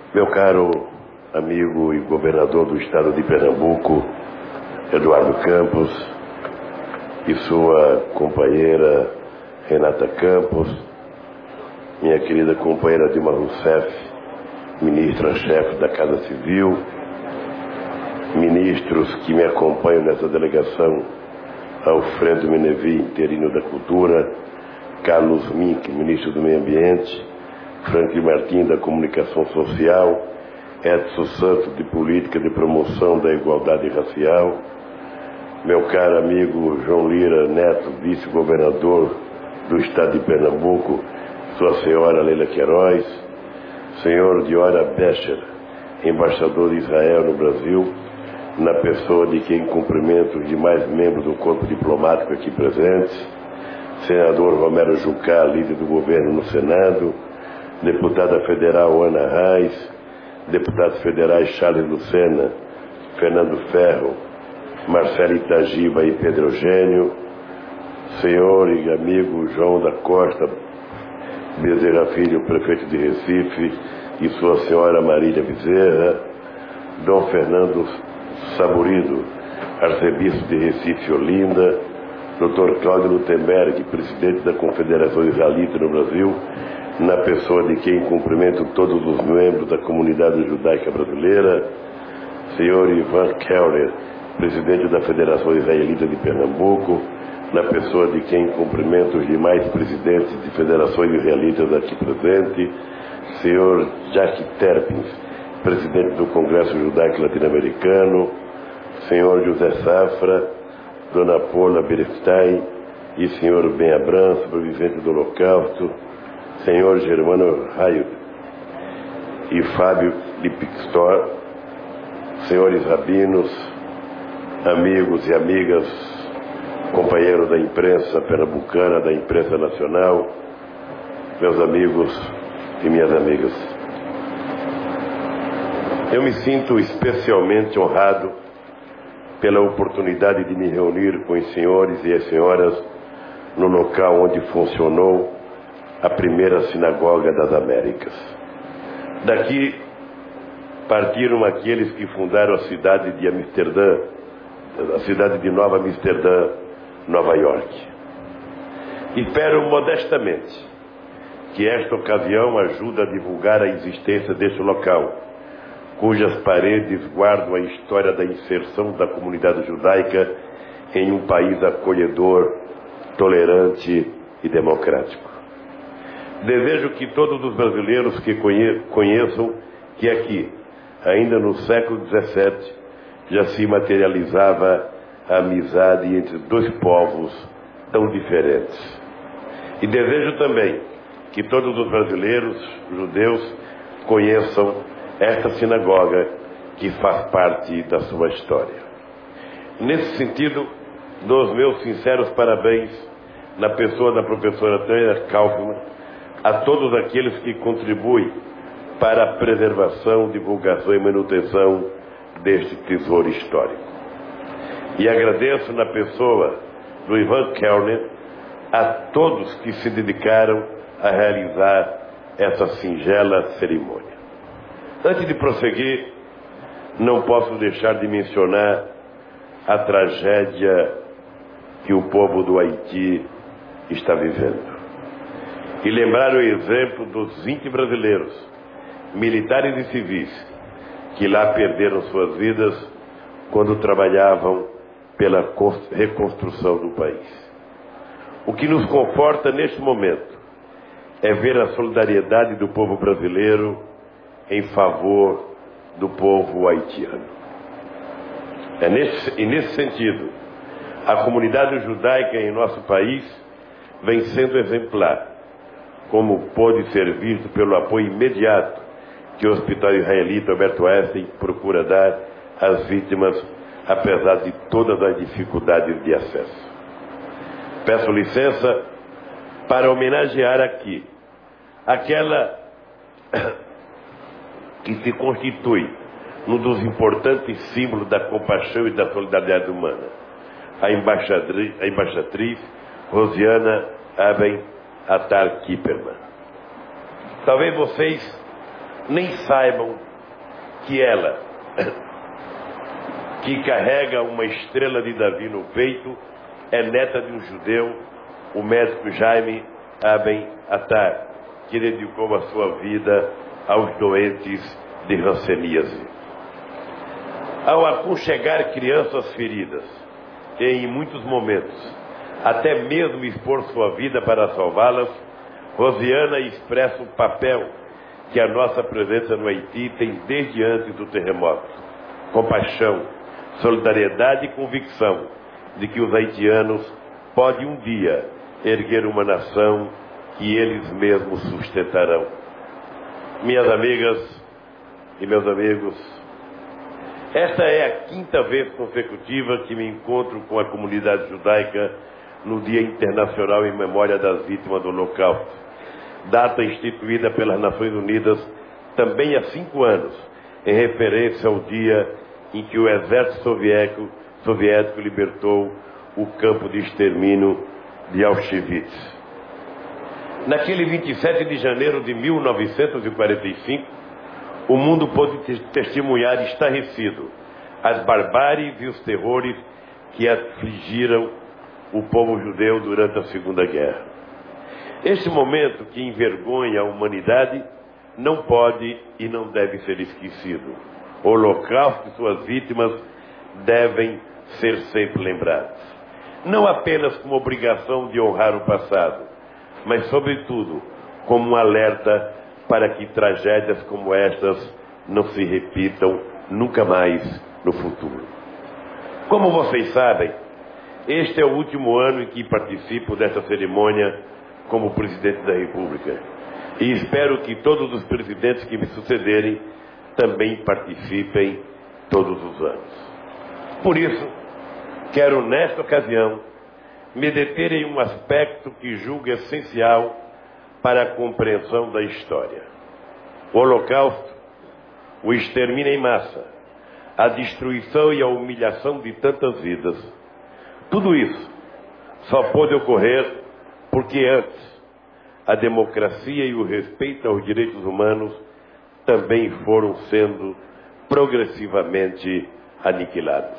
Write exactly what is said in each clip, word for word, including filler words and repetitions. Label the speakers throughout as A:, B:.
A: Meu caro amigo e governador do estado de Pernambuco, Eduardo Campos, e sua companheira Renata Campos, minha querida companheira Dilma Rousseff, ministra-chefe da Casa Civil, ministros que me acompanham nessa delegação, Alfredo Menevi, interino da Cultura, Carlos Mink, ministro do Meio Ambiente, Franklin Martins, da Comunicação Social, Edson Santos, de Política de Promoção da Igualdade Racial, meu caro amigo João Lira Neto, vice-governador do estado de Pernambuco, sua senhora Leila Queiroz, senhor Diora Becher, embaixador de Israel no Brasil, na pessoa de quem cumprimento os demais membros do corpo diplomático aqui presentes, senador Romero Jucá, líder do governo no Senado, deputada federal Ana Reis, deputados federais Charles Lucena, Fernando Ferro, Marcelo Itagiba e Pedro Eugênio, senhor e amigo João da Costa Bezerra Filho, prefeito de Recife, e sua senhora Marília Bezerra, Dom Fernando Saburido, arcebispo de Recife e Olinda, doutor Cláudio Lutemberg, presidente da Confederação Israelita no Brasil, na pessoa de quem cumprimento todos os membros da comunidade judaica brasileira, senhor Ivan Kellner, presidente da Federação Israelita de Pernambuco, na pessoa de quem cumprimento os demais presidentes de federações israelitas aqui presentes, senhor Jack Terpins, presidente do Congresso Judaico Latino-Americano, senhor José Safra, dona Paula Berestein e senhor Ben Abram, sobrevivente do Holocausto, senhor Germano Raio e Fábio Lipstor, senhores rabinos, amigos e amigas, companheiros da imprensa pernambucana, da imprensa nacional, meus amigos e minhas amigas. Eu me sinto especialmente honrado pela oportunidade de me reunir com os senhores e as senhoras no local onde funcionou a primeira sinagoga das Américas. Daqui partiram aqueles que fundaram a cidade de Amsterdã, a cidade de Nova Amsterdã, Nova York. Espero modestamente que esta ocasião ajude a divulgar a existência deste local, cujas paredes guardam a história da inserção da comunidade judaica em um país acolhedor, tolerante e democrático. Desejo que todos os brasileiros que conheçam que aqui, ainda no século dezessete, já se materializava a amizade entre dois povos tão diferentes. E desejo também que todos os brasileiros, judeus, conheçam esta sinagoga que faz parte da sua história. Nesse sentido, dou os meus sinceros parabéns, na pessoa da professora Tânia Kaufmann, a todos aqueles que contribuem para a preservação, divulgação e manutenção deste tesouro histórico. E agradeço na pessoa do Ivan Kellner a todos que se dedicaram a realizar essa singela cerimônia. Antes de prosseguir, não posso deixar de mencionar a tragédia que o povo do Haiti está vivendo. E lembrar o exemplo dos vinte brasileiros, militares e civis, que lá perderam suas vidas quando trabalhavam pela reconstrução do país. O que nos conforta neste momento é ver a solidariedade do povo brasileiro em favor do povo haitiano. É nesse, e nesse sentido, a comunidade judaica em nosso país vem sendo exemplar, como pôde ser visto pelo apoio imediato que o Hospital Israelita Alberto Einstein procura dar às vítimas, apesar de todas as dificuldades de acesso. Peço licença para homenagear aqui aquela que se constitui um dos importantes símbolos da compaixão e da solidariedade humana, a embaixatriz, a embaixatriz Rosiana Aben Attar Kipperman. Talvez vocês nem saibam que ela, que carrega uma estrela de Davi no peito, é neta de um judeu, o médico Jaime Aben Attar, que dedicou a sua vida aos doentes de hanseníase. Ao aconchegar crianças feridas, e em muitos momentos, até mesmo expor sua vida para salvá-las, Rosiana expressa o papel que a nossa presença no Haiti tem desde antes do terremoto. Compaixão, solidariedade e convicção de que os haitianos podem um dia erguer uma nação que eles mesmos sustentarão. Minhas amigas e meus amigos, esta é a quinta vez consecutiva que me encontro com a comunidade judaica no Dia Internacional em Memória das Vítimas do Holocausto, data instituída pelas Nações Unidas também há cinco anos, em referência ao dia em que o exército soviético, soviético libertou o campo de extermínio de Auschwitz. Naquele vinte e sete de janeiro de mil novecentos e quarenta e cinco, o mundo pôde testemunhar estarrecido as barbáries e os terrores que afligiram o povo judeu durante a Segunda Guerra. Este momento que envergonha a humanidade não pode e não deve ser esquecido. O Holocausto e suas vítimas devem ser sempre lembrados. Não apenas como obrigação de honrar o passado, mas sobretudo como um alerta para que tragédias como estas não se repitam nunca mais no futuro. Como vocês sabem, este é o último ano em que participo desta cerimônia como presidente da República. E espero que todos os presidentes que me sucederem também participem todos os anos. Por isso, quero nesta ocasião me deter em um aspecto que julgo essencial para a compreensão da história. O Holocausto, o extermínio em massa, a destruição e a humilhação de tantas vidas, tudo isso só pôde ocorrer porque antes a democracia e o respeito aos direitos humanos também foram sendo progressivamente aniquilados.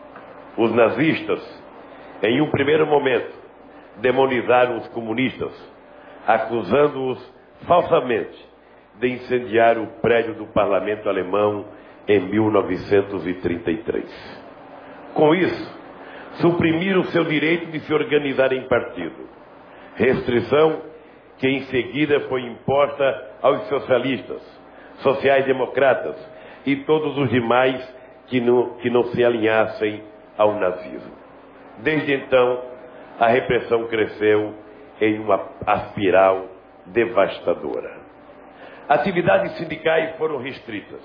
A: Os nazistas, em um primeiro momento, demonizaram os comunistas, acusando-os falsamente de incendiar o prédio do parlamento alemão em mil novecentos e trinta e três. Com isso, suprimiram seu direito de se organizar em partido, restrição que em seguida foi imposta aos socialistas, sociais-democratas e todos os demais que não, que não se alinhassem ao nazismo. Desde então, a repressão cresceu em uma espiral devastadora. Atividades sindicais foram restritas.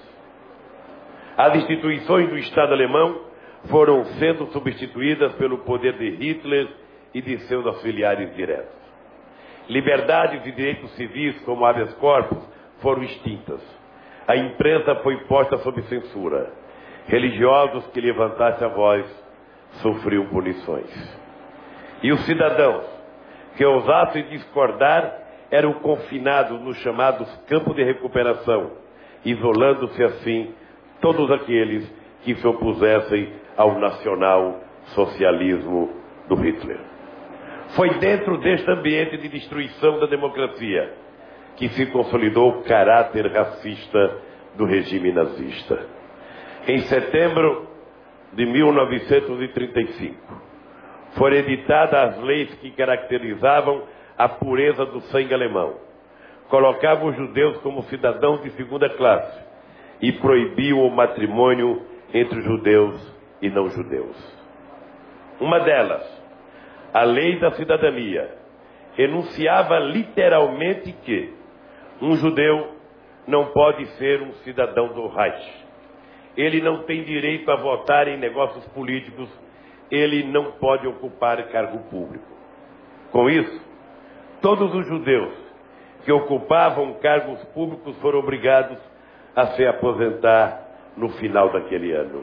A: As instituições do Estado alemão foram sendo substituídas pelo poder de Hitler e de seus auxiliares diretos. Liberdades e direitos civis, como habeas corpus, foram extintas. A imprensa foi posta sob censura. Religiosos que levantassem a voz sofriam punições. E os cidadãos que ousassem discordar eram confinados nos chamados campos de recuperação, isolando-se assim todos aqueles que se opusessem ao nacional-socialismo do Hitler. Foi dentro deste ambiente de destruição da democracia que se consolidou o caráter racista do regime nazista. Em setembro de mil novecentos e trinta e cinco, foram editadas as leis que caracterizavam a pureza do sangue alemão, colocavam os judeus como cidadãos de segunda classe e proibiam o matrimônio entre judeus e não judeus. Uma delas, a Lei da Cidadania, enunciava literalmente que um judeu não pode ser um cidadão do Reich. Ele não tem direito a votar em negócios políticos. Ele não pode ocupar cargo público. Com isso, todos os judeus que ocupavam cargos públicos foram obrigados a se aposentar no final daquele ano.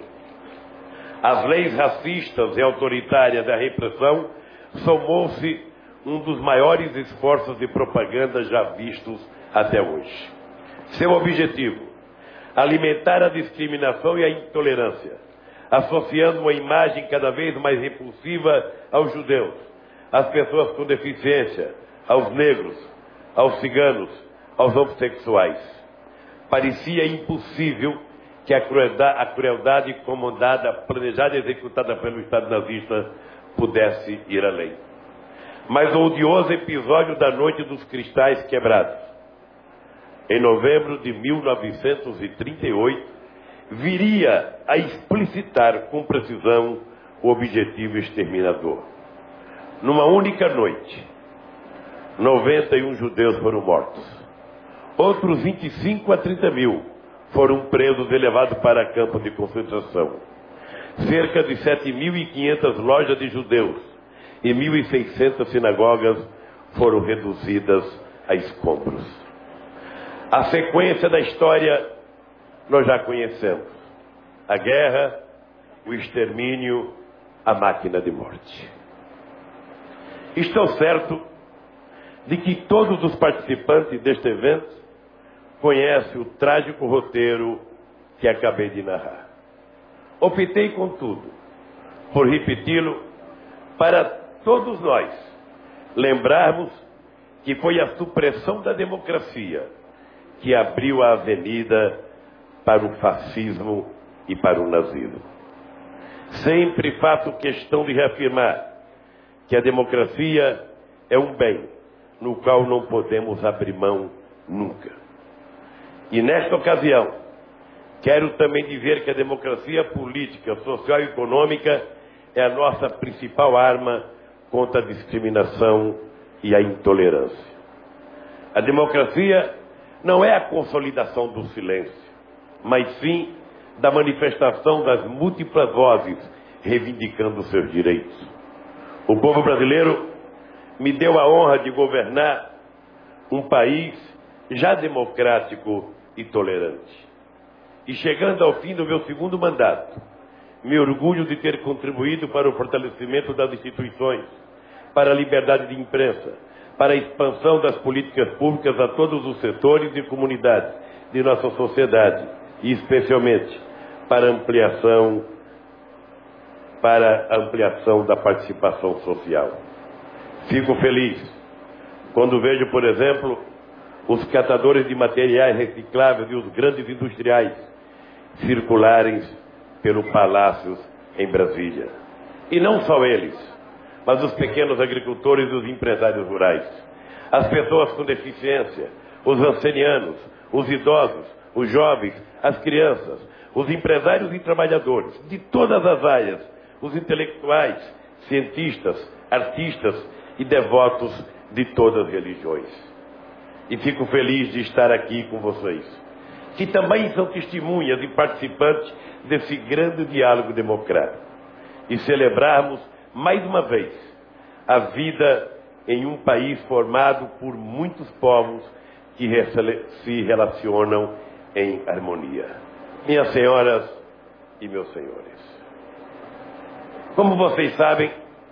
A: Às leis racistas e autoritárias da repressão somou-se um dos maiores esforços de propaganda já vistos até hoje. Seu objetivo: alimentar a discriminação e a intolerância, associando uma imagem cada vez mais repulsiva aos judeus, às pessoas com deficiência, aos negros, aos ciganos, aos homossexuais. Parecia impossível que a crueldade, a crueldade comandada, planejada e executada pelo Estado nazista pudesse ir além. Mas o odioso episódio da Noite dos Cristais Quebrados, em novembro de mil novecentos e trinta e oito, viria a explicitar com precisão o objetivo exterminador. Numa única noite, noventa e um judeus foram mortos. Outros vinte e cinco a trinta mil foram presos e levados para campos de concentração. Cerca de sete mil e quinhentas lojas de judeus e mil e seiscentas sinagogas foram reduzidas a escombros. A sequência da história nós já conhecemos: a guerra, o extermínio, a máquina de morte. Estou certo de que todos os participantes deste evento conhecem o trágico roteiro que acabei de narrar. Optei, contudo, por repeti-lo para todos nós lembrarmos que foi a supressão da democracia que abriu a avenida para o fascismo e para o nazismo. Sempre faço questão de reafirmar que a democracia é um bem no qual não podemos abrir mão nunca. E nesta ocasião, quero também dizer que a democracia política, social e econômica é a nossa principal arma contra a discriminação e a intolerância. A democracia não é a consolidação do silêncio, mas sim da manifestação das múltiplas vozes reivindicando seus direitos. O povo brasileiro me deu a honra de governar um país já democrático e tolerante. E chegando ao fim do meu segundo mandato, me orgulho de ter contribuído para o fortalecimento das instituições, para a liberdade de imprensa, para a expansão das políticas públicas a todos os setores e comunidades de nossa sociedade, e especialmente para a ampliação, para a ampliação da participação social. Fico feliz quando vejo, por exemplo, os catadores de materiais recicláveis e os grandes industriais circularem pelo palácios em Brasília. E não só eles, mas os pequenos agricultores e os empresários rurais, as pessoas com deficiência, os ancianos, os idosos, os jovens, as crianças, os empresários e trabalhadores de todas as áreas, os intelectuais, cientistas, artistas e devotos de todas as religiões. E fico feliz de estar aqui com vocês, que também são testemunhas e participantes desse grande diálogo democrático, e celebrarmos mais uma vez a vida em um país formado por muitos povos que se relacionam em harmonia. Minhas senhoras e meus senhores, como vocês sabem,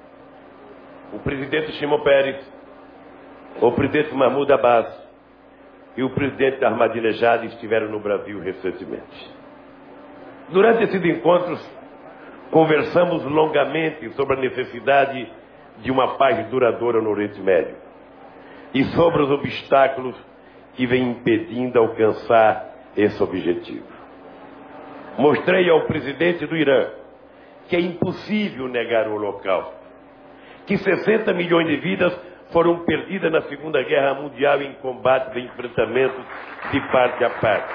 A: o presidente Shimon Peres, o presidente Mahmoud Abbas e o presidente Ahmadinejad estiveram no Brasil recentemente. Durante esses encontros, conversamos longamente sobre a necessidade de uma paz duradoura no Oriente Médio e sobre os obstáculos que vêm impedindo alcançar esse objetivo. Mostrei ao presidente do Irã que é impossível negar o Holocausto, que sessenta milhões de vidas foram perdidas na Segunda Guerra Mundial em combates e enfrentamentos de parte a parte.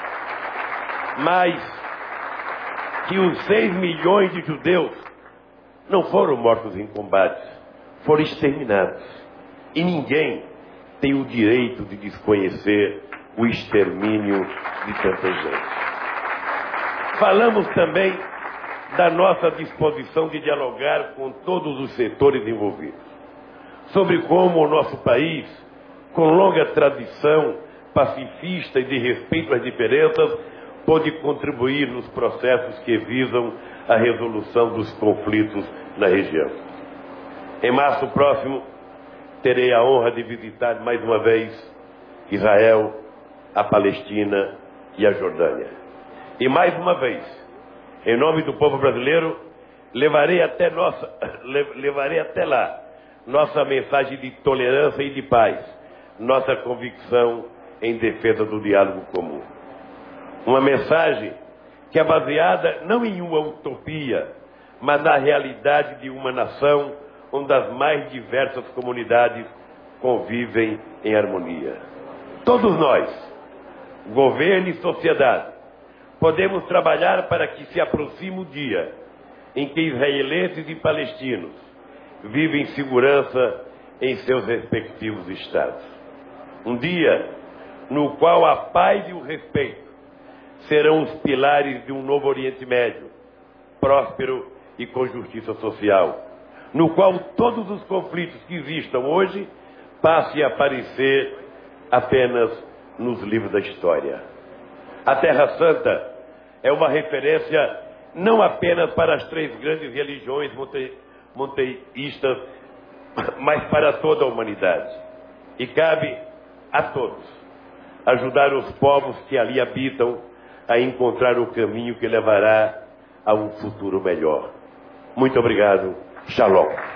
A: Mas que os seis milhões de judeus não foram mortos em combates, foram exterminados. E ninguém tem o direito de desconhecer o extermínio de tanta gente. Falamos também da nossa disposição de dialogar com todos os setores envolvidos, sobre como o nosso país, com longa tradição pacifista e de respeito às diferenças, pode contribuir nos processos que visam a resolução dos conflitos na região. Em março próximo, terei a honra de visitar mais uma vez Israel, a Palestina e a Jordânia. E mais uma vez, em nome do povo brasileiro, levarei até, nossa, levarei até lá nossa mensagem de tolerância e de paz, nossa convicção em defesa do diálogo comum. Uma mensagem que é baseada não em uma utopia, mas na realidade de uma nação onde as mais diversas comunidades convivem em harmonia. Todos nós, governo e sociedade, podemos trabalhar para que se aproxime o dia em que israelenses e palestinos vivem em segurança em seus respectivos estados. Um dia no qual a paz e o respeito serão os pilares de um novo Oriente Médio, próspero e com justiça social, no qual todos os conflitos que existam hoje passem a aparecer apenas nos livros da história. A Terra Santa é uma referência não apenas para as três grandes religiões monte, monoteístas, mas para toda a humanidade. E cabe a todos ajudar os povos que ali habitam a encontrar o caminho que levará a um futuro melhor. Muito obrigado. Shalom.